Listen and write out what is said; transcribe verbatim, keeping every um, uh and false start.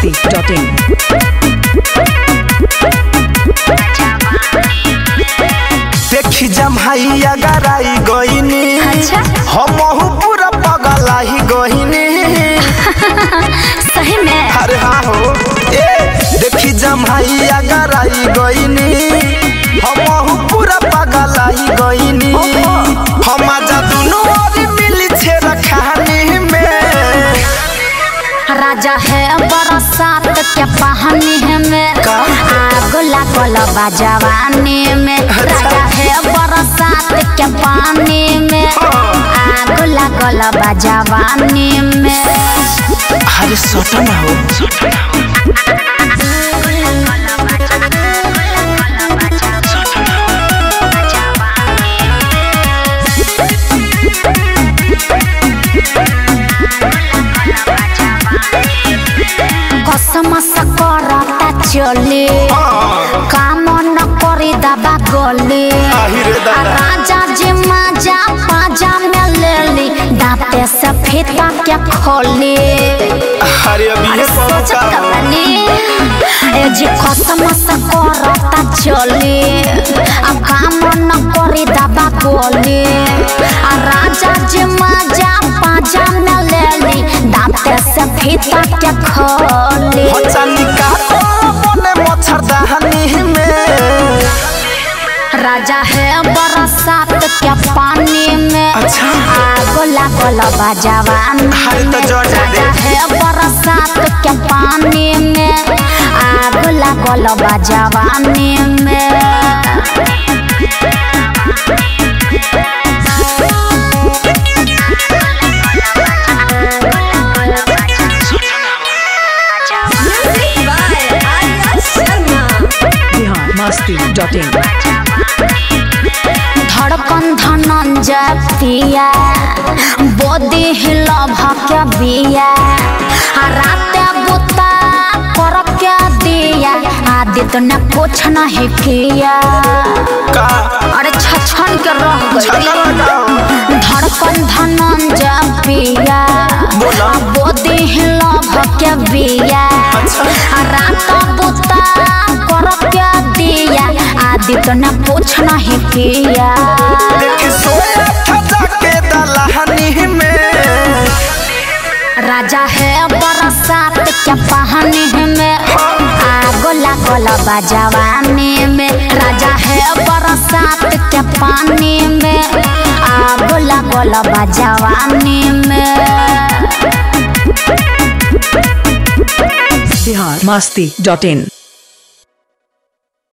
मस्ती dot इन। देखी जम्हाई अगर आई गईनी हमहू पूरा पगलाई गईनी। सही में? अरे हाँ हो ए देखी जम्हाई अगर आई गईनी हमहू पूरा पगलाई गईनी। हम आजा दुनू और मिली छे रखानी में। राजा है बरसात के पानी में आग लागल बा जवानी में। राजा है बरसात के पानी में आग लागल बा जवानी में। अरे सटना हो कसम से करता चले काम न करी दबा गले। राजा जी माजा पाजा में ले ली दांते से फीता के खोली। अरे अभी ये सोच कवनी ए जी कसम से करता चले अब काम न करी दबा गले। राजा जी माजा पाजा में ले ली दांते से फीता के खोली। राजा है बरसात के पानी में आग लागल बा जवानी में। राजा है बरसात के पानी में आग लागल बा जवानी में। Masti dot in. धड़कन धनंजय पिया बोदी हिलभ के बिया रात बुता कर के दिया आदित्य ने कुछ नहीं किया। अरे छछन के रह गई। धड़कन धनंजय पिया बोदी हिलभ के बिया रात बुता कर के दिया आदित्य ने कुछ नहीं किया। राजा है बरसात के पानी में आग लागल बा जवानी में। राजा है बरसात के पानी में आग लागल बा जवानी में। बिहार मस्ती डॉट इन।